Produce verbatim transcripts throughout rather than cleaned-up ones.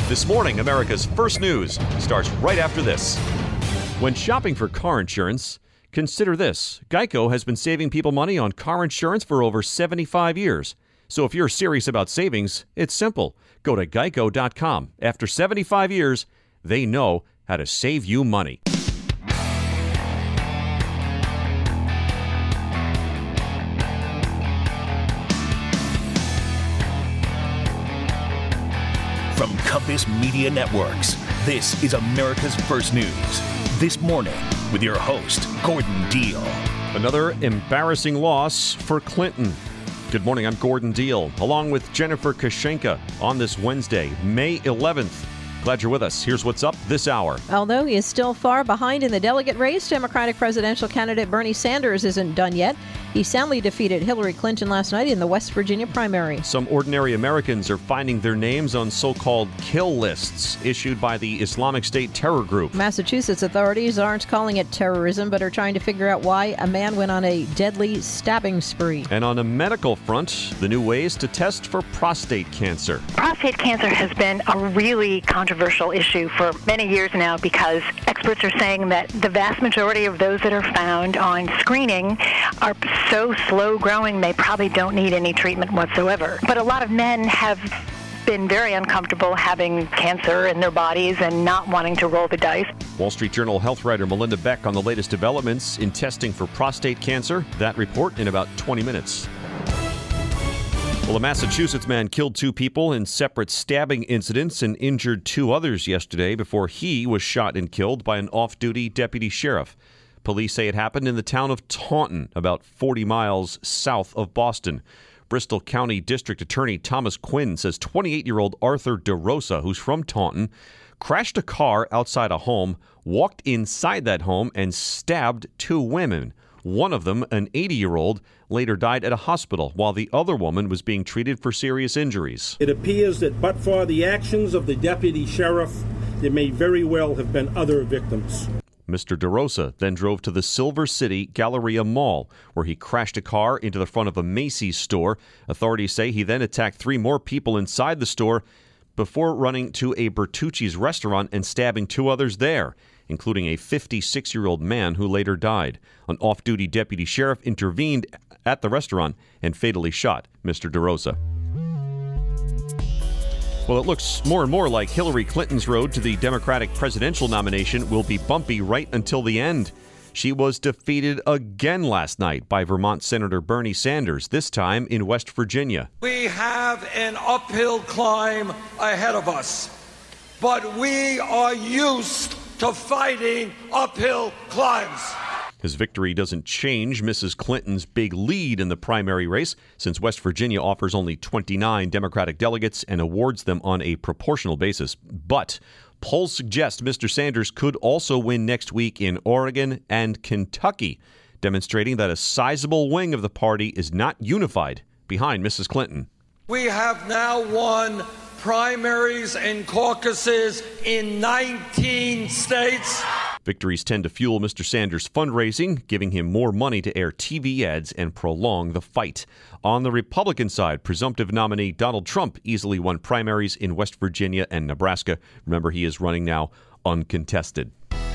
This morning, America's First News starts right after this. When shopping for car insurance, consider this. Geico has been saving people money on car insurance for over seventy-five years. So if you're serious about savings, it's simple. Go to geico dot com. After seventy-five years, they know how to save you money. From Compass Media Networks, this is America's First News. This morning, with your host, Gordon Deal. Another embarrassing loss for Clinton. Good morning, I'm Gordon Deal, along with Jennifer Kashenka on this Wednesday, May eleventh. Glad you're with us. Here's what's up this hour. Although he is still far behind in the delegate race, Democratic presidential candidate Bernie Sanders isn't done yet. He soundly defeated Hillary Clinton last night in the West Virginia primary. Some ordinary Americans are finding their names on so-called kill lists issued by the Islamic State terror group. Massachusetts authorities aren't calling it terrorism, but are trying to figure out why a man went on a deadly stabbing spree. And on a medical front, the new ways to test for prostate cancer. Prostate cancer has been a really controversial issue for many years now because experts are saying that the vast majority of those that are found on screening are so slow growing they probably don't need any treatment whatsoever. But a lot of men have been very uncomfortable having cancer in their bodies and not wanting to roll the dice. Wall Street Journal health writer Melinda Beck on the latest developments in testing for prostate cancer. That report in about twenty minutes. Well, a Massachusetts man killed two people in separate stabbing incidents and injured two others yesterday before he was shot and killed by an off-duty deputy sheriff. Police say it happened in the town of Taunton, about forty miles south of Boston. Bristol County District Attorney Thomas Quinn says twenty-eight-year-old Arthur DeRosa, who's from Taunton, crashed a car outside a home, walked inside that home, and stabbed two women. One of them, an eighty-year-old, later died at a hospital, while the other woman was being treated for serious injuries. It appears that but for the actions of the deputy sheriff, there may very well have been other victims. Mister DeRosa then drove to the Silver City Galleria Mall, where he crashed a car into the front of a Macy's store. Authorities say he then attacked three more people inside the store before running to a Bertucci's restaurant and stabbing two others there, including a fifty-six-year-old man who later died. An off-duty deputy sheriff intervened at the restaurant and fatally shot Mister DeRosa. Well, it looks more and more like Hillary Clinton's road to the Democratic presidential nomination will be bumpy right until the end. She was defeated again last night by Vermont Senator Bernie Sanders, this time in West Virginia. We have an uphill climb ahead of us, but we are used to fighting uphill climbs. His victory doesn't change Missus Clinton's big lead in the primary race, since West Virginia offers only twenty-nine Democratic delegates and awards them on a proportional basis. But polls suggest Mister Sanders could also win next week in Oregon and Kentucky, demonstrating that a sizable wing of the party is not unified behind Missus Clinton. We have now won primaries and caucuses in nineteen states. Victories tend to fuel Mister Sanders' fundraising, giving him more money to air T V ads and prolong the fight. On the Republican side, presumptive nominee Donald Trump easily won primaries in West Virginia and Nebraska. Remember, he is running now uncontested.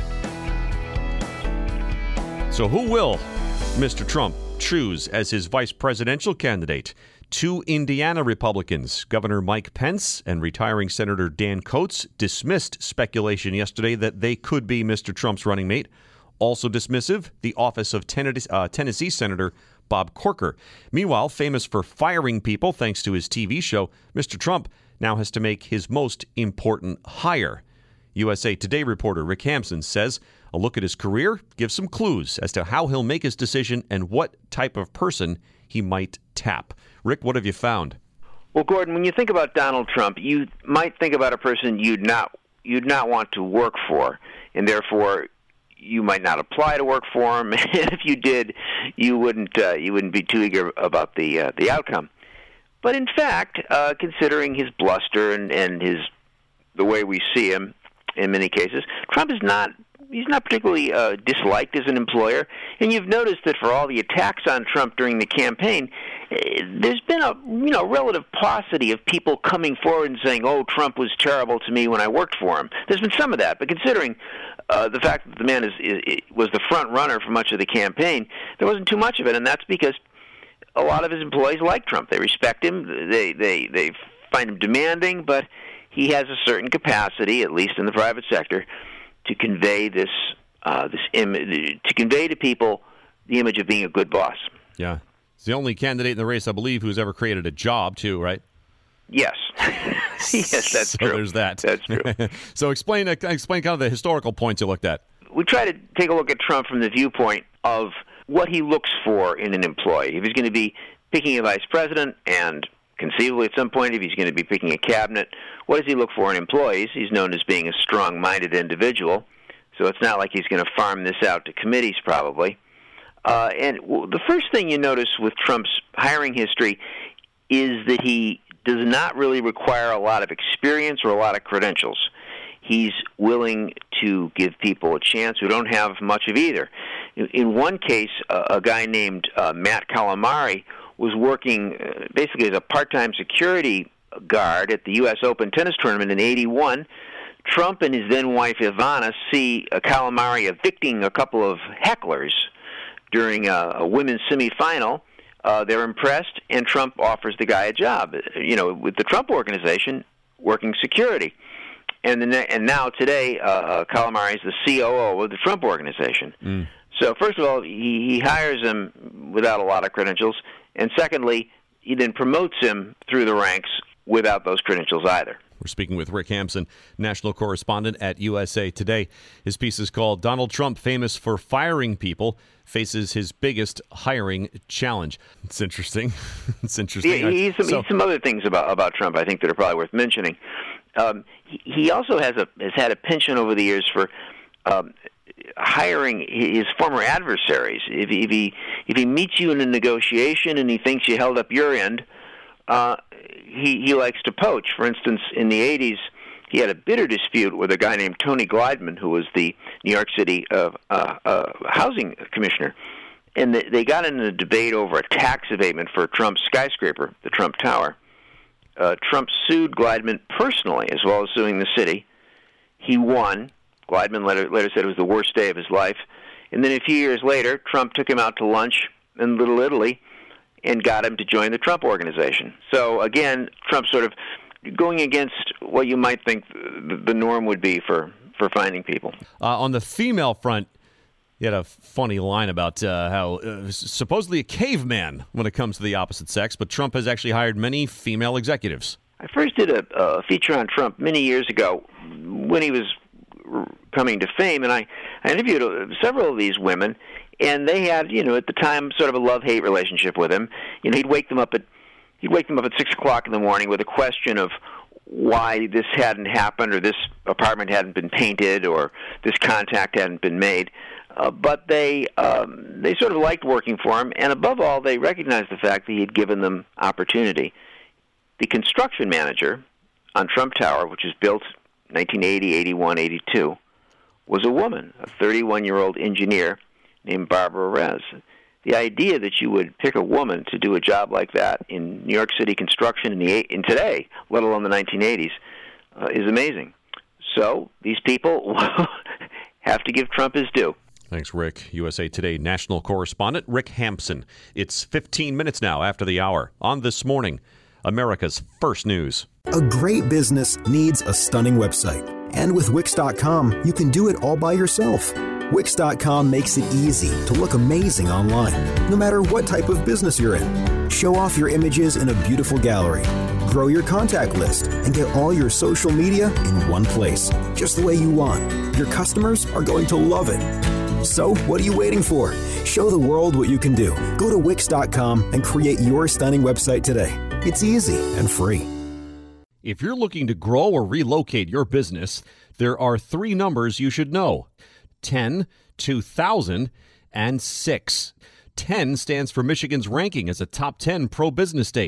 So who will Mister Trump choose as his vice presidential candidate? Two Indiana Republicans, Governor Mike Pence and retiring Senator Dan Coats, dismissed speculation yesterday that they could be Mister Trump's running mate. Also dismissive, the office of Tennessee, uh, Tennessee Senator Bob Corker. Meanwhile, famous for firing people thanks to his T V show, Mister Trump now has to make his most important hire. U S A Today reporter Rick Hampson says a look at his career gives some clues as to how he'll make his decision and what type of person he might tap. Rick, what have you found? Well, Gordon, when you think about Donald Trump, you might think about a person you'd not you'd not want to work for, and therefore you might not apply to work for him. And if you did, you wouldn't uh, you wouldn't be too eager about the uh, the outcome. But in fact, uh, considering his bluster and, and his the way we see him in many cases, Trump is not he's not particularly uh, disliked as an employer. And you've noticed that for all the attacks on Trump during the campaign, uh, there's been a you know relative paucity of people coming forward and saying, "Oh, Trump was terrible to me when I worked for him." There's been some of that, but considering uh, the fact that the man is, is was the front runner for much of the campaign, there wasn't too much of it, and that's because a lot of his employees like Trump. They respect him. They they they find him demanding, but he has a certain capacity, at least in the private sector, to convey this uh, this image, to convey to people the image of being a good boss. Yeah, he's the only candidate in the race, I believe, who's ever created a job, too, right? Yes, yes, that's so true. There's that. That's true. So explain uh, explain kind of the historical points you looked at. We try to take a look at Trump from the viewpoint of what he looks for in an employee. If he's going to be picking a vice president, and conceivably at some point if he's going to be picking a cabinet, what does he look for in employees? He's known as being a strong-minded individual, so it's not like he's going to farm this out to committees probably. Uh, and the first thing you notice with Trump's hiring history is that he does not really require a lot of experience or a lot of credentials. He's willing to give people a chance who don't have much of either. In one case, a guy named uh, Matt Calamari was working uh, basically as a part-time security guard at the U S Open tennis tournament in eighty-one. Trump and his then-wife Ivana see uh, Calamari evicting a couple of hecklers during a, a women's semifinal. Uh, they're impressed, and Trump offers the guy a job, you know, with the Trump organization, working security. And the, and now today, uh, Calamari is the C O O of the Trump organization. Mm. So first of all, he, he hires him without a lot of credentials, and secondly, he then promotes him through the ranks without those credentials either. We're speaking with Rick Hampson, national correspondent at U S A Today. His piece is called "Donald Trump, Famous for Firing People, Faces His Biggest Hiring Challenge." It's interesting. It's interesting. Yeah, he's, some, so, he's some other things about, about Trump I think that are probably worth mentioning. Um, he, he also has a has had a penchant over the years for um, hiring his former adversaries. If, if he if he meets you in a negotiation and he thinks you held up your end, uh, he he likes to poach. For instance, in the eighties, he had a bitter dispute with a guy named Tony Glideman, who was the New York City uh, uh, uh, housing commissioner, and they, they got in a debate over a tax abatement for Trump's skyscraper, the Trump Tower. Uh, Trump sued Glideman personally, as well as suing the city. He won. Glideman later, later said it was the worst day of his life. And then a few years later, Trump took him out to lunch in Little Italy and got him to join the Trump organization. So, again, Trump sort of going against what you might think the norm would be for, for finding people. Uh, on the female front, you had a funny line about uh, how uh, supposedly a caveman when it comes to the opposite sex, but Trump has actually hired many female executives. I first did a, a feature on Trump many years ago when he was coming to fame, and I, I interviewed several of these women, and they had, you know, at the time, sort of a love-hate relationship with him. You know, he'd wake them up at he'd wake them up at six o'clock in the morning with a question of why this hadn't happened, or this apartment hadn't been painted, or this contact hadn't been made. Uh, but they um, they sort of liked working for him, and above all, they recognized the fact that he had given them opportunity. The construction manager on Trump Tower, which was built nineteen eighty, eighty-one, eighty-two, was a woman, a thirty-one-year-old engineer named Barbara Rez. The idea that you would pick a woman to do a job like that in New York City construction in, the, in today, let alone the nineteen eighties, uh, is amazing. So these people have to give Trump his due. Thanks, Rick. U S A Today national correspondent Rick Hampson. It's fifteen minutes now after the hour. On This Morning, America's First News. A great business needs a stunning website. And with Wix dot com, you can do it all by yourself. Wix dot com makes it easy to look amazing online, no matter what type of business you're in. Show off your images in a beautiful gallery. Grow your contact list and get all your social media in one place, just the way you want. Your customers are going to love it. So, what are you waiting for? Show the world what you can do. Go to Wix dot com and create your stunning website today. It's easy and free. If you're looking to grow or relocate your business, there are three numbers you should know: ten, two thousand, and six. ten stands for Michigan's ranking as a top ten pro-business state.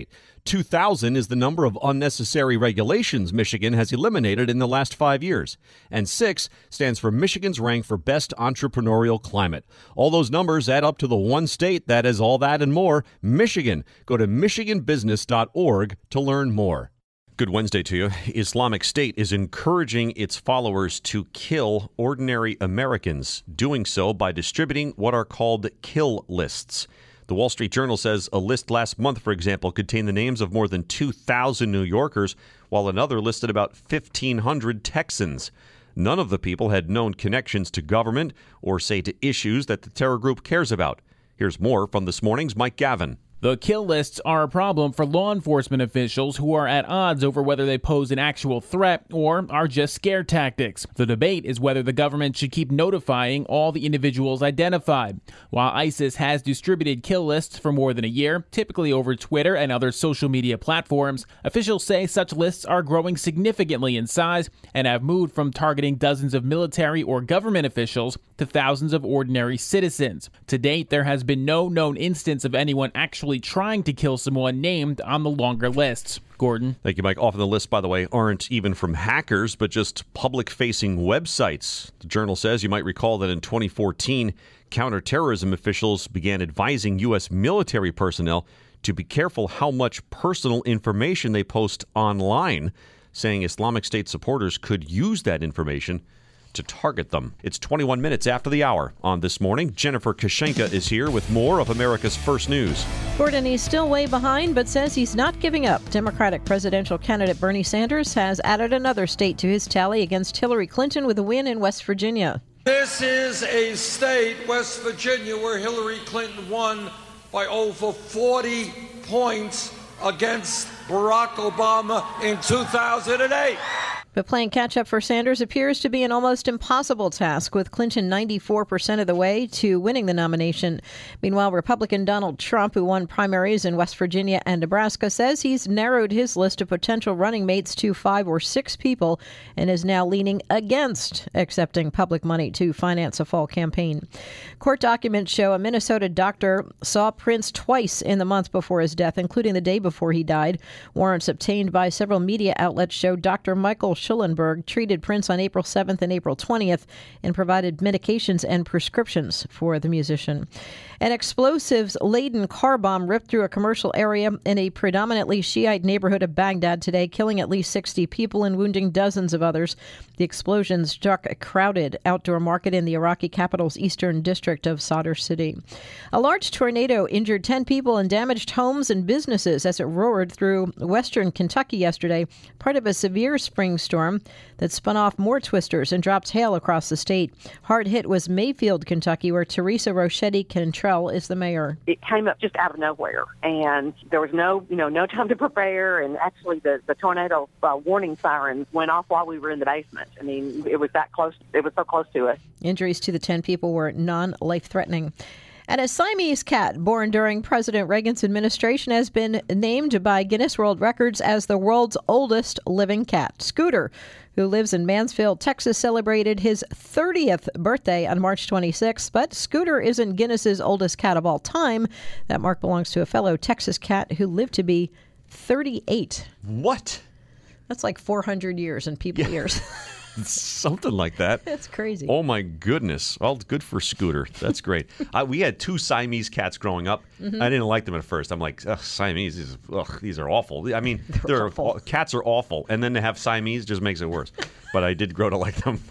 two thousand is the number of unnecessary regulations Michigan has eliminated in the last five years. And six stands for Michigan's rank for best entrepreneurial climate. All those numbers add up to the one state that is all that and more, Michigan. Go to michigan business dot org to learn more. Good Wednesday to you. Islamic State is encouraging its followers to kill ordinary Americans, doing so by distributing what are called kill lists. The Wall Street Journal says a list last month, for example, contained the names of more than two thousand New Yorkers, while another listed about fifteen hundred Texans. None of the people had known connections to government or, say, to issues that the terror group cares about. Here's more from this morning's Mike Gavin. The kill lists are a problem for law enforcement officials who are at odds over whether they pose an actual threat or are just scare tactics. The debate is whether the government should keep notifying all the individuals identified. While ISIS has distributed kill lists for more than a year, typically over Twitter and other social media platforms, officials say such lists are growing significantly in size and have moved from targeting dozens of military or government officials to thousands of ordinary citizens. To date, there has been no known instance of anyone actually trying to kill someone named on the longer lists. Gordon. Thank you, Mike. Often the lists, by the way, aren't even from hackers, but just public-facing websites. The Journal says you might recall that in twenty fourteen, counterterrorism officials began advising U S military personnel to be careful how much personal information they post online, saying Islamic State supporters could use that information to target them. It's twenty-one minutes after the hour on This Morning. Jennifer Kashenka is here with more of America's First News. Gordon, he's still way behind, but says he's not giving up. Democratic presidential candidate Bernie Sanders has added another state to his tally against Hillary Clinton with a win in West Virginia. This is a state, West Virginia, where Hillary Clinton won by over forty points against Barack Obama in two thousand eight. But playing catch-up for Sanders appears to be an almost impossible task, with Clinton ninety-four percent of the way to winning the nomination. Meanwhile, Republican Donald Trump, who won primaries in West Virginia and Nebraska, says he's narrowed his list of potential running mates to five or six people and is now leaning against accepting public money to finance a fall campaign. Court documents show a Minnesota doctor saw Prince twice in the month before his death, including the day before he died. Warrants obtained by several media outlets show Doctor Michael Schulenberg treated Prince on April seventh and April twentieth and provided medications and prescriptions for the musician. An explosives-laden car bomb ripped through a commercial area in a predominantly Shiite neighborhood of Baghdad today, killing at least sixty people and wounding dozens of others. The explosion struck a crowded outdoor market in the Iraqi capital's eastern district of Sadr City. A large tornado injured ten people and damaged homes and businesses as it roared through western Kentucky yesterday, part of a severe spring storm that spun off more twisters and dropped hail across the state. Hard hit was Mayfield, Kentucky, where Teresa Rochetti Cantrell is the mayor. It came up just out of nowhere, and there was no, you know, no time to prepare. And actually, the the tornado uh, warning sirens went off while we were in the basement. I mean, it was that close. It was so close to us. Injuries to the ten people were non-life-threatening. And a Siamese cat born during President Reagan's administration has been named by Guinness World Records as the world's oldest living cat. Scooter, who lives in Mansfield, Texas, celebrated his thirtieth birthday on March twenty-sixth. But Scooter isn't Guinness's oldest cat of all time. That mark belongs to a fellow Texas cat who lived to be thirty-eight. What? That's like four hundred years in people yeah. years. Something like that. That's crazy. Oh, my goodness. Well, good for Scooter. That's great. I, we had two Siamese cats growing up. Mm-hmm. I didn't like them at first. I'm like, ugh, Siamese, these, ugh, these are awful. I mean, they're, they're awful. Cats are awful. And then to have Siamese just makes it worse. But I did grow to like them.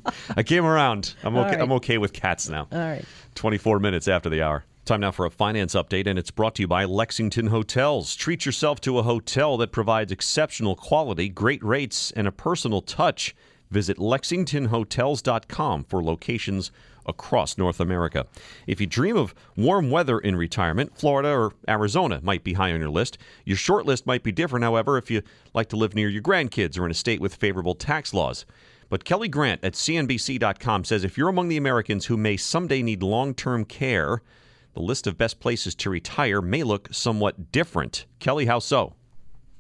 I came around. I'm okay. Right. I'm okay with cats now. All right. twenty-four minutes after the hour. Time now for a finance update, and it's brought to you by Lexington Hotels. Treat yourself to a hotel that provides exceptional quality, great rates, and a personal touch. Visit lexington hotels dot com for locations across North America. If you dream of warm weather in retirement, Florida or Arizona might be high on your list. Your short list might be different, however, if you like to live near your grandkids or in a state with favorable tax laws. But Kelly Grant at C N B C dot com says if you're among the Americans who may someday need long-term care, the list of best places to retire may look somewhat different. Kelly, how so?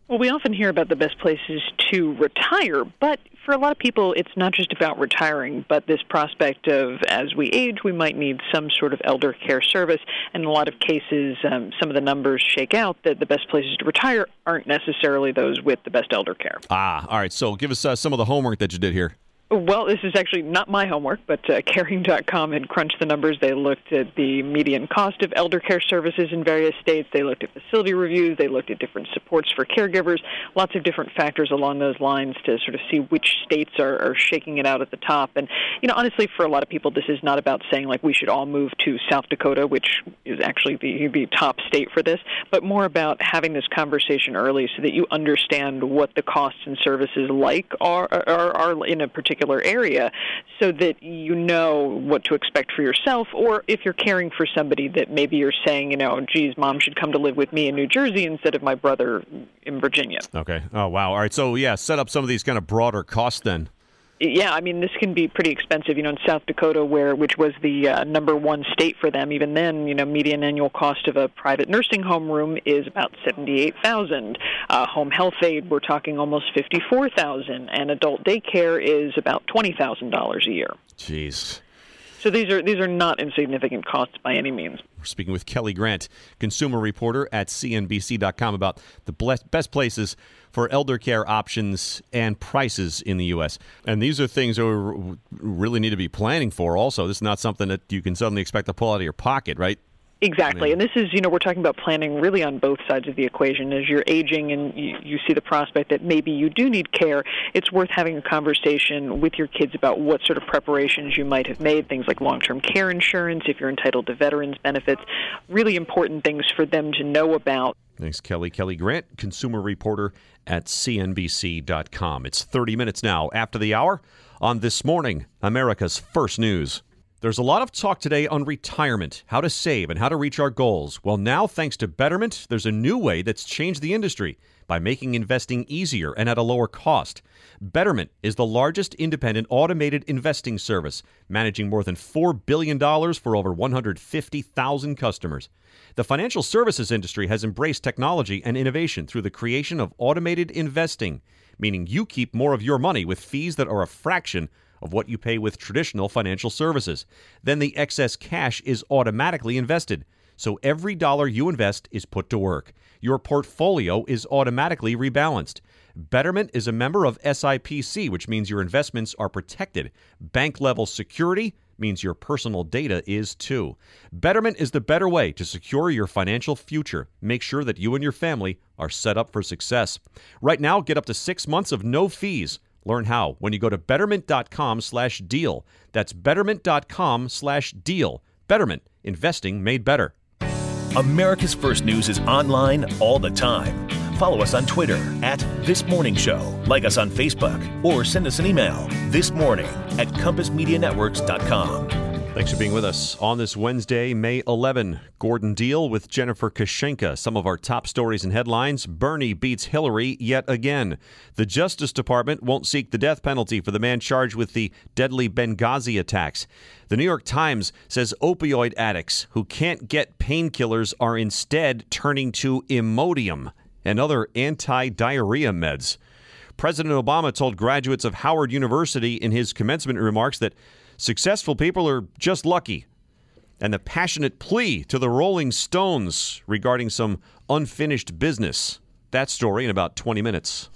Well, we often hear about the best places to retire, but for a lot of people, it's not just about retiring, but this prospect of, as we age, we might need some sort of elder care service. And in a lot of cases, um, some of the numbers shake out that the best places to retire aren't necessarily those with the best elder care. Ah, all right. So give us uh, some of the homework that you did here. Well, this is actually not my homework, but uh, Caring dot com had crunched the numbers. They looked at the median cost of elder care services in various states. They looked at facility reviews. They looked at different supports for caregivers, lots of different factors along those lines to sort of see which states are, are shaking it out at the top. And, you know, honestly, for a lot of people, this is not about saying, like, we should all move to South Dakota, which is actually the, the top state for this, but more about having this conversation early so that you understand what the costs and services like are, are, are in a particular area, so that you know what to expect for yourself, or if you're caring for somebody that maybe you're saying, you know, geez, mom should come to live with me in New Jersey instead of my brother in Virginia. Okay. Oh, wow. All right. So, yeah, set up some of these kind of broader costs then. Yeah, I mean, this can be pretty expensive. You know, in South Dakota, where which was the uh, number one state for them, even then, you know, median annual cost of a private nursing home room is about seventy-eight thousand dollars. Uh, home health aid, we're talking almost fifty-four thousand dollars, and adult daycare is about twenty thousand dollars a year. Jeez. So these are these are not insignificant costs by any means. We're speaking with Kelly Grant, consumer reporter at C N B C dot com, about the best places for elder care options and prices in the U S. And these are things that we really need to be planning for also. This is not something that you can suddenly expect to pull out of your pocket, right? Exactly. And this is, you know, we're talking about planning really on both sides of the equation. As you're aging and you, you see the prospect that maybe you do need care, it's worth having a conversation with your kids about what sort of preparations you might have made, things like long-term care insurance, if you're entitled to veterans benefits, really important things for them to know about. Thanks, Kelly. Kelly Grant, consumer reporter at C N B C dot com. It's thirty minutes now after the hour on This Morning, America's First News. There's a lot of talk today on retirement, how to save, and how to reach our goals. Well, now, thanks to Betterment, there's a new way that's changed the industry by making investing easier and at a lower cost. Betterment is the largest independent automated investing service, managing more than four billion dollars for over one hundred fifty thousand customers. The financial services industry has embraced technology and innovation through the creation of automated investing, meaning you keep more of your money with fees that are a fraction of what you pay with traditional financial services. Then the excess cash is automatically invested, so every dollar you invest is put to work. Your portfolio is automatically rebalanced. Betterment is a member of S I P C, which means your investments are protected. Bank-level security means your personal data is too. Betterment is the better way to secure your financial future. Make sure that you and your family are set up for success. Right now, get up to six months of no fees. Learn how when you go to betterment.com slash deal. That's betterment.com slash deal. Betterment, investing made better. America's First News is online all the time. Follow us on Twitter at This Morning Show. Like us on Facebook or send us an email this morning at compass media networks dot com. Thanks for being with us on this Wednesday, May eleventh. Gordon Deal with Jennifer Kashenka. Some of our top stories and headlines. Bernie beats Hillary yet again. The Justice Department won't seek the death penalty for the man charged with the deadly Benghazi attacks. The New York Times says opioid addicts who can't get painkillers are instead turning to Imodium and other anti-diarrhea meds. President Obama told graduates of Howard University in his commencement remarks that successful people are just lucky. And the passionate plea to the Rolling Stones regarding some unfinished business. That story in about twenty minutes.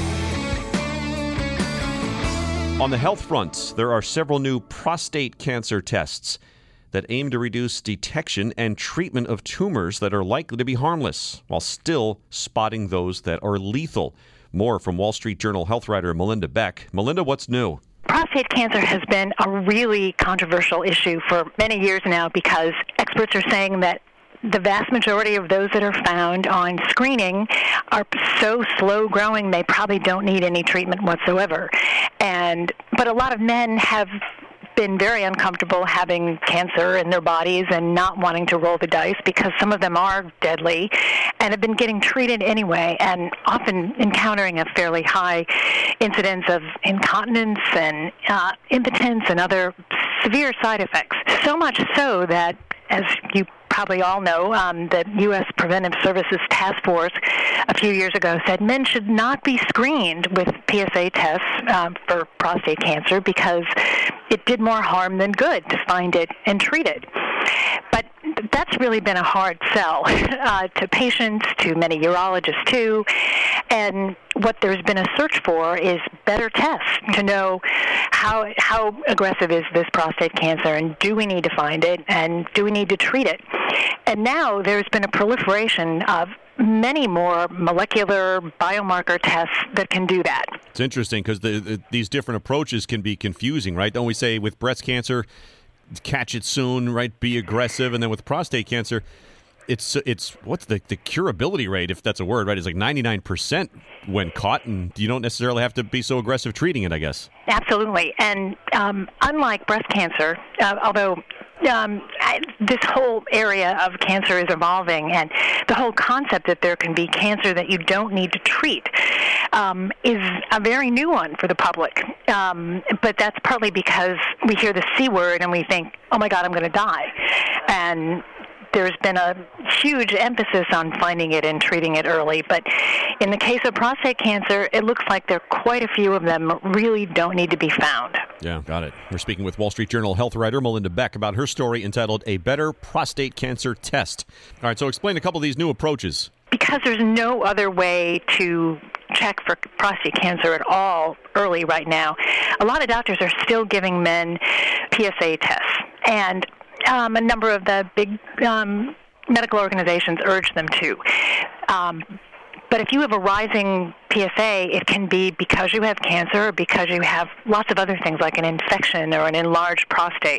On the health front, there are several new prostate cancer tests that aim to reduce detection and treatment of tumors that are likely to be harmless, while still spotting those that are lethal. More from Wall Street Journal health writer Melinda Beck. Melinda, what's new? Prostate cancer has been a really controversial issue for many years now because experts are saying that the vast majority of those that are found on screening are so slow growing they probably don't need any treatment whatsoever. And but a lot of men have been very uncomfortable having cancer in their bodies and not wanting to roll the dice because some of them are deadly and have been getting treated anyway and often encountering a fairly high incidence of incontinence and uh, impotence and other severe side effects. So much so that, as you probably all know, um, the U S Preventive Services Task Force a few years ago said men should not be screened with P S A tests um, for prostate cancer because it did more harm than good to find it and treat it. But that's really been a hard sell uh, to patients, to many urologists too. And what there's been a search for is better tests to know how how aggressive is this prostate cancer, and do we need to find it, and do we need to treat it? And now there's been a proliferation of many more molecular biomarker tests that can do that. It's interesting because the, the, these different approaches can be confusing, right? Don't we say with breast cancer, catch it soon, right? Be aggressive, and then with prostate cancer, it's it's what's the the curability rate, if that's a word, right? It's like ninety-nine percent when caught, and you don't necessarily have to be so aggressive treating it, I guess. Absolutely, and um, unlike breast cancer, uh, although um, I, this whole area of cancer is evolving, and the whole concept that there can be cancer that you don't need to treat um, is a very new one for the public. Um, but that's partly because we hear the C word and we think, oh my God, I'm going to die. And there's been a huge emphasis on finding it and treating it early. But in the case of prostate cancer, it looks like there are quite a few of them really don't need to be found. Yeah, got it. We're speaking with Wall Street Journal health writer Melinda Beck about her story entitled A Better Prostate Cancer Test. All right, so explain a couple of these new approaches. Because there's no other way to check for prostate cancer at all early right now, a lot of doctors are still giving men P S A tests. And Um, a number of the big um, medical organizations urge them to. Um, but if you have a rising P S A, it can be because you have cancer or because you have lots of other things like an infection or an enlarged prostate.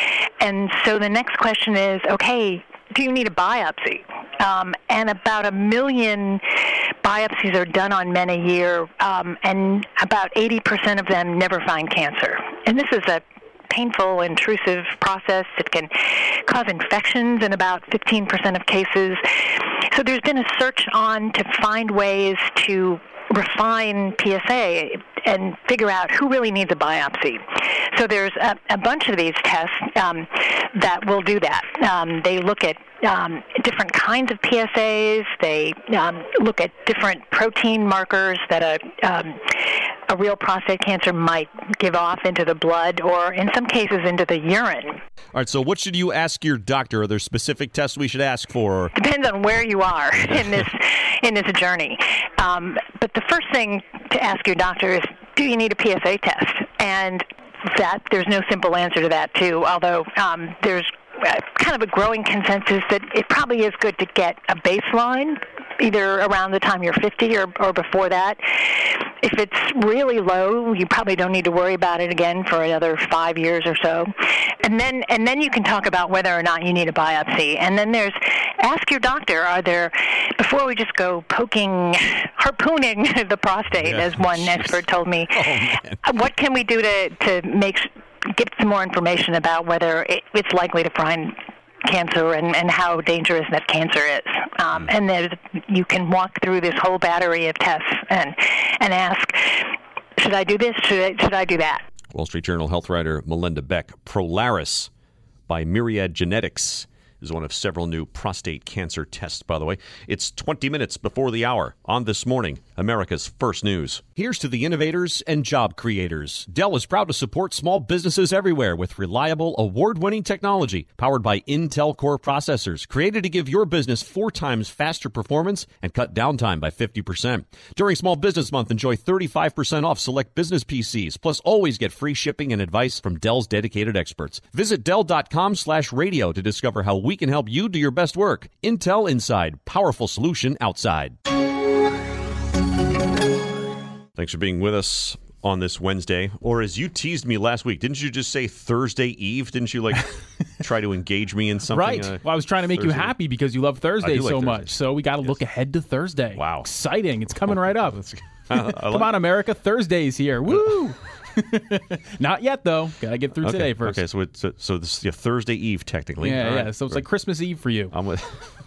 And so the next question is, okay, do you need a biopsy? Um, and about a million biopsies are done on men a year, um, and about eighty percent of them never find cancer. And this is a painful, intrusive process. It can cause infections in about fifteen percent of cases. So there's been a search on to find ways to refine P S A and figure out who really needs a biopsy. So there's a, a bunch of these tests um, that will do that. Um, they look at um, different kinds of P S As. They um, look at different protein markers that a um, a real prostate cancer might give off into the blood, or in some cases into the urine. All right, so what should you ask your doctor? Are there specific tests we should ask for? Depends on where you are in this in this journey. Um, but the first thing to ask your doctor is, do you need a P S A test? And that there's no simple answer to that, too, although um, there's uh, kind of a growing consensus that it probably is good to get a baseline, either around the time you're fifty or, or before that. If it's really low, you probably don't need to worry about it again for another five years or so. And then and then you can talk about whether or not you need a biopsy. And then there's, ask your doctor, are there, before we just go poking, harpooning the prostate, yeah. as one expert told me, oh, what can we do to, to make get some more information about whether it, it's likely to find cancer and, and how dangerous that cancer is. Um, and there's, you can walk through this whole battery of tests and and ask, should I do this? Should I, should I do that? Wall Street Journal health writer Melinda Beck. Prolaris by Myriad Genetics is one of several new prostate cancer tests, by the way. It's twenty minutes before the hour on This Morning, America's First News. Here's to the innovators and job creators. Dell is proud to support small businesses everywhere with reliable, award-winning technology powered by Intel Core processors, created to give your business four times faster performance and cut downtime by fifty percent. During Small Business Month, enjoy thirty-five percent off select business P Cs, plus always get free shipping and advice from Dell's dedicated experts. Visit Dell.com slash radio to discover how we We can help you do your best work. Intel Inside, powerful solution outside. Thanks for being with us on this Wednesday. Or as you teased me last week, didn't you just say Thursday Eve? Didn't you like try to engage me in something? Right. Uh, well, I was trying to make Thursday. you happy because you love Thursday like so Thursday. much. So we got to yes. look ahead to Thursday. Wow. Exciting. It's coming right up. uh, Come like on, America. Thursday's here. Woo! Not yet, though. Got to get through okay. today first. Okay, so it's uh, so this is yeah, Thursday Eve, technically. Yeah, All yeah. right. So it's Right. like Christmas Eve for you. I'm with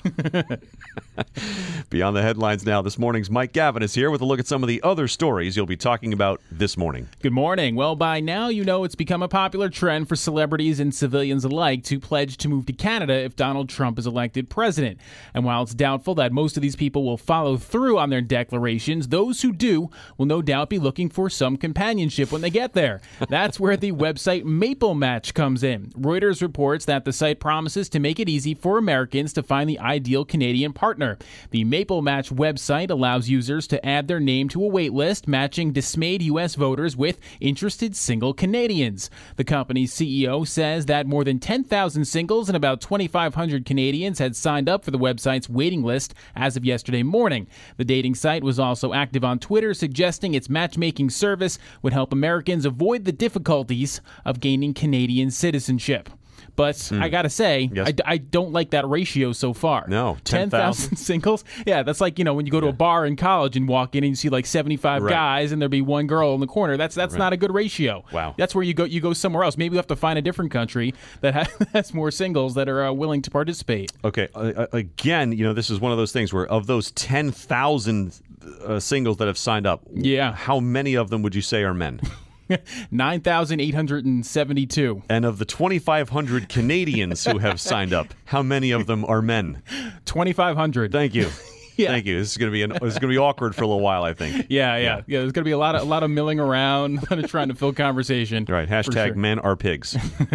Beyond the headlines now, this morning's Mike Gavin is here with a look at some of the other stories you'll be talking about this morning. Good morning. Well, by now you know it's become a popular trend for celebrities and civilians alike to pledge to move to Canada if Donald Trump is elected president. And while it's doubtful that most of these people will follow through on their declarations, those who do will no doubt be looking for some companionship when they get there. That's where the website Maple Match comes in. Reuters reports that the site promises to make it easy for Americans to find the ideal Canadian partner. The Maple Match website allows users to add their name to a wait list, matching dismayed U S voters with interested single Canadians. The company's C E O says that more than ten thousand singles and about twenty-five hundred Canadians had signed up for the website's waiting list as of yesterday morning. The dating site was also active on Twitter, suggesting its matchmaking service would help Americans avoid the difficulties of gaining Canadian citizenship. But mm. I got to say, yes. I, I don't like that ratio so far. No, ten thousand singles? Yeah, that's like, you know, when you go to yeah. a bar in college and walk in and you see like seventy-five right. guys and there'll be one girl in the corner. That's that's right. not a good ratio. Wow. That's where you go you go somewhere else. Maybe you have to find a different country that has, has more singles that are uh, willing to participate. Okay, uh, again, you know, this is one of those things where of those ten thousand uh, singles that have signed up, yeah. how many of them would you say are men? nine thousand eight hundred seventy-two. And of the twenty-five hundred Canadians who have signed up, how many of them are men? twenty-five hundred. Thank you. Yeah. Thank you. This is going to be an, this is going to be awkward for a little while, I think. Yeah, yeah, yeah. yeah there's going to be a lot of a lot of milling around, trying to fill conversation. Right. Hashtag sure. men are pigs.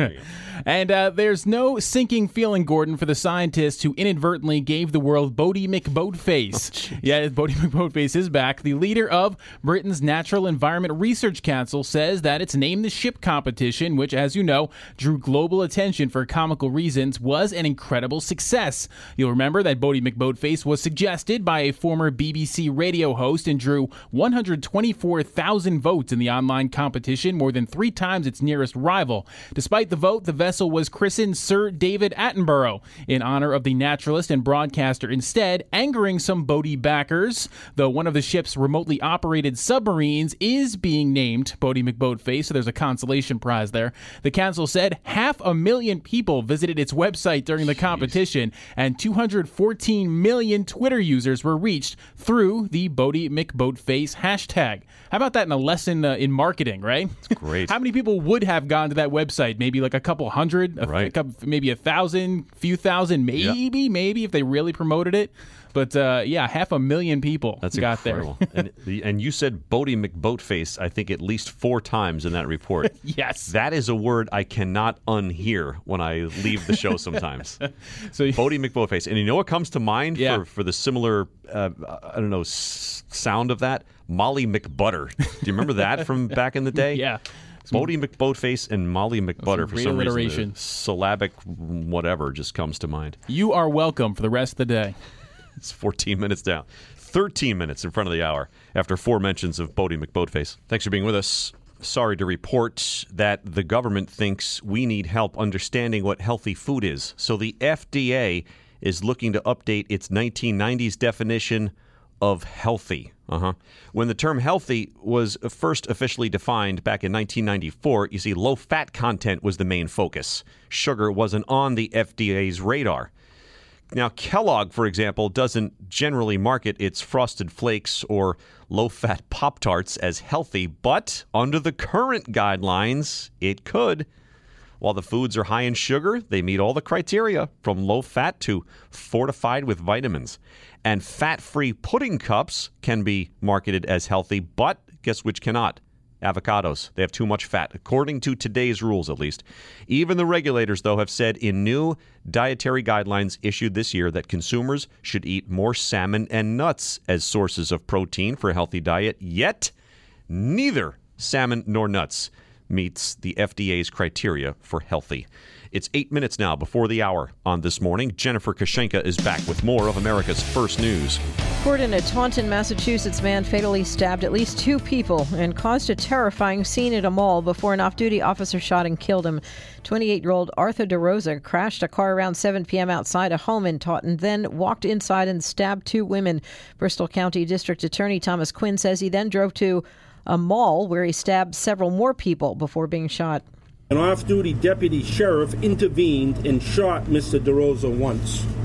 And uh, there's no sinking feeling, Gordon, for the scientist who inadvertently gave the world Boaty McBoatface. Oh, yeah, Boaty McBoatface is back. The leader of Britain's Natural Environment Research Council says that its Name the Ship competition, which, as you know, drew global attention for comical reasons, was an incredible success. You'll remember that Boaty McBoatface was suggested by a former B B C radio host and drew one hundred twenty-four thousand votes in the online competition, more than three times its nearest rival. Despite the vote, the vessel was christened Sir David Attenborough in honor of the naturalist and broadcaster instead, angering some Boaty backers, though one of the ship's remotely operated submarines is being named Boaty McBoatface, so there's a consolation prize there. The council said half a million people visited its website during the Jeez. competition, and two hundred fourteen million Twitter users were reached through the Boaty McBoatface hashtag. How about that in a lesson uh, in marketing, right? That's great. How many people would have gone to that website? Maybe like a couple hundred, a, right. a couple, maybe a thousand, few thousand, maybe, yep. maybe if they really promoted it. But uh, yeah, half a million people That's got incredible. there. and, the, and you said Boaty McBoatface, I think, at least four times in that report. Yes. That is a word I cannot unhear when I leave the show sometimes. so Boaty McBoatface. And you know what comes to mind yeah. for, for the similar, uh, I don't know, s- sound of that? Molly McButter. Do you remember that from back in the day? Yeah. Boaty McBoatface and Molly McButter, for some reason, the syllabic whatever just comes to mind. You are welcome for the rest of the day. It's fourteen minutes down. thirteen minutes in front of the hour after four mentions of Boaty McBoatface. Thanks for being with us. Sorry to report that the government thinks we need help understanding what healthy food is. So the F D A is looking to update its nineteen nineties definition of healthy. Uh-huh. When the term healthy was first officially defined back in nineteen ninety-four, you see, low-fat content was the main focus. Sugar wasn't on the F D A's radar. Now, Kellogg, for example, doesn't generally market its Frosted Flakes or low-fat Pop-Tarts as healthy, but under the current guidelines, it could. While the foods are high in sugar, they meet all the criteria, from low-fat to fortified with vitamins. And fat-free pudding cups can be marketed as healthy, but guess which cannot? Avocados. They have too much fat, according to today's rules, at least. Even the regulators, though, have said in new dietary guidelines issued this year that consumers should eat more salmon and nuts as sources of protein for a healthy diet. Yet, neither salmon nor nuts meets the F D A's criteria for healthy. It's eight minutes now before the hour on This Morning. Jennifer Kashenka is back with more of America's First News. Gordon, a Taunton, Massachusetts man fatally stabbed at least two people and caused a terrifying scene at a mall before an off-duty officer shot and killed him. twenty-eight-year-old Arthur DeRosa crashed a car around seven p.m. outside a home in Taunton, then walked inside and stabbed two women. Bristol County District Attorney Thomas Quinn says he then drove to a mall where he stabbed several more people before being shot. An off-duty deputy sheriff intervened and shot Mister DeRosa once.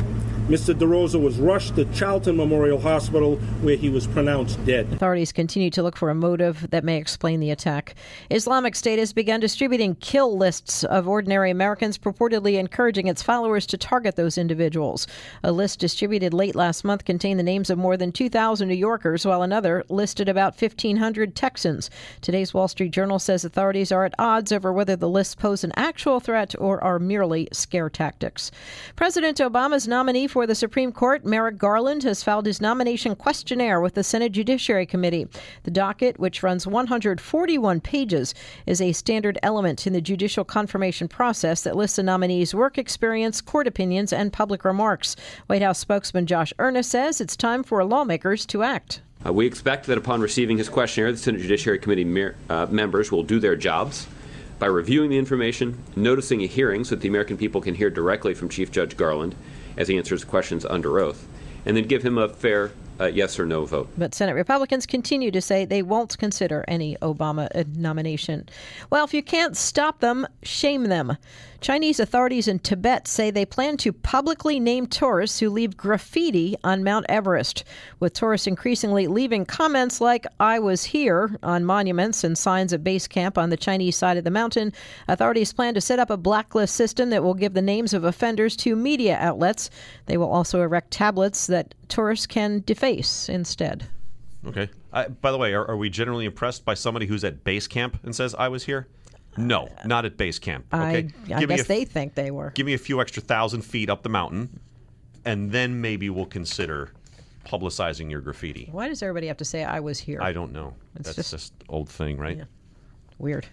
Mister DeRosa was rushed to Charlton Memorial Hospital, where he was pronounced dead. Authorities continue to look for a motive that may explain the attack. Islamic State has begun distributing kill lists of ordinary Americans, purportedly encouraging its followers to target those individuals. A list distributed late last month contained the names of more than two thousand New Yorkers, while another listed about fifteen hundred Texans. Today's Wall Street Journal says authorities are at odds over whether the lists pose an actual threat or are merely scare tactics. President Obama's nominee for the Supreme Court, Merrick Garland, has filed his nomination questionnaire with the Senate Judiciary Committee. The docket, which runs one hundred forty-one pages, is a standard element in the judicial confirmation process that lists a nominee's work experience, court opinions, and public remarks. White House spokesman Josh Earnest says it's time for lawmakers to act. Uh, we expect that upon receiving his questionnaire, the Senate Judiciary Committee mer- uh, members will do their jobs by reviewing the information, noticing a hearing so that the American people can hear directly from Chief Judge Garland as he answers questions under oath, and then give him a fair uh, yes or no vote. But Senate Republicans continue to say they won't consider any Obama nomination. Well, if you can't stop them, shame them. Chinese authorities in Tibet say they plan to publicly name tourists who leave graffiti on Mount Everest, with tourists increasingly leaving comments like, "I was here," on monuments and signs at base camp on the Chinese side of the mountain. Authorities plan to set up a blacklist system that will give the names of offenders to media outlets. They will also erect tablets that tourists can deface instead. Okay. Uh, by the way, are, are we generally impressed by somebody who's at base camp and says, "I was here"? No, not at base camp. Okay? I, I Give me guess a, they think they were. Give me a few extra thousand feet up the mountain, and then maybe we'll consider publicizing your graffiti. Why does everybody have to say "I was here"? I don't know. It's That's just, just old thing, right? Yeah. Weird.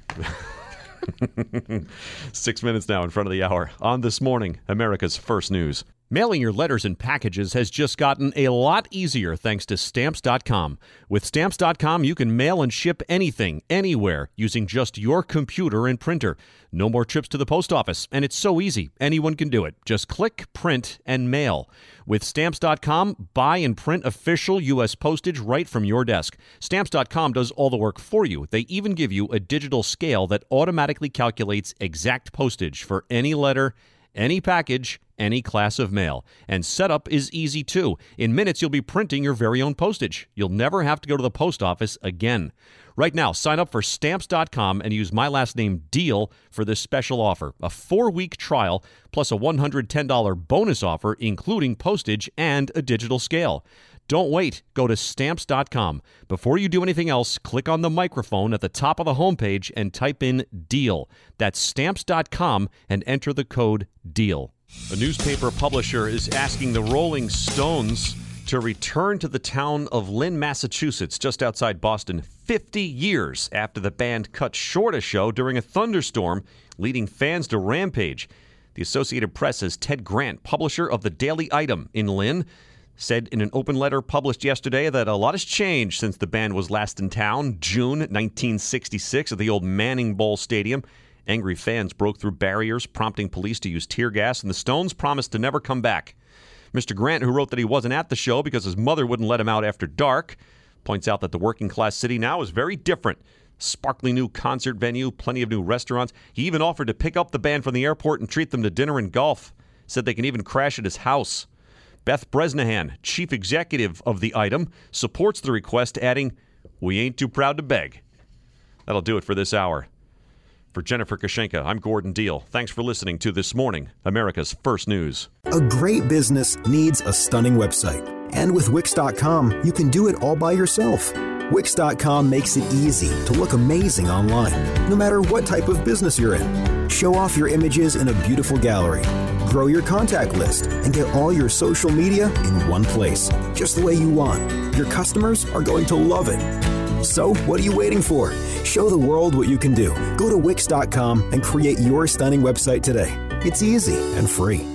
Six minutes now in front of the hour. On This Morning, America's First News. Mailing your letters and packages has just gotten a lot easier thanks to Stamps dot com. With Stamps dot com, you can mail and ship anything, anywhere, using just your computer and printer. No more trips to the post office, and it's so easy. Anyone can do it. Just click, print, and mail. With Stamps dot com, buy and print official U S postage right from your desk. Stamps dot com does all the work for you. They even give you a digital scale that automatically calculates exact postage for any letter, any package, any class of mail. And setup is easy too. In minutes, you'll be printing your very own postage. You'll never have to go to the post office again. Right now, sign up for Stamps dot com and use my last name, DEAL, for this special offer. A four-week trial plus a one hundred ten dollars bonus offer, including postage and a digital scale. Don't wait. Go to Stamps dot com. Before you do anything else, click on the microphone at the top of the homepage and type in DEAL. That's Stamps dot com and enter the code DEAL. A newspaper publisher is asking the Rolling Stones to return to the town of Lynn, Massachusetts, just outside Boston, fifty years after the band cut short a show during a thunderstorm, leading fans to rampage. The Associated Press says Ted Grant, publisher of the Daily Item in Lynn, said in an open letter published yesterday that a lot has changed since the band was last in town, June nineteen sixty-six, at the old Manning Bowl Stadium. Angry fans broke through barriers, prompting police to use tear gas, and the Stones promised to never come back. Mister Grant, who wrote that he wasn't at the show because his mother wouldn't let him out after dark, points out that the working-class city now is very different. Sparkly new concert venue, plenty of new restaurants. He even offered to pick up the band from the airport and treat them to dinner and golf. Said they can even crash at his house. Beth Bresnahan, chief executive of the Item, supports the request, adding, "We ain't too proud to beg." That'll do it for this hour. For Jennifer Kashenka, I'm Gordon Deal. Thanks for listening to This Morning, America's First News. A great business needs a stunning website. And with Wix dot com, you can do it all by yourself. Wix dot com makes it easy to look amazing online, no matter what type of business you're in. Show off your images in a beautiful gallery. Grow your contact list and get all your social media in one place, just the way you want. Your customers are going to love it. So, what are you waiting for? Show the world what you can do. Go to Wix dot com and create your stunning website today. It's easy and free.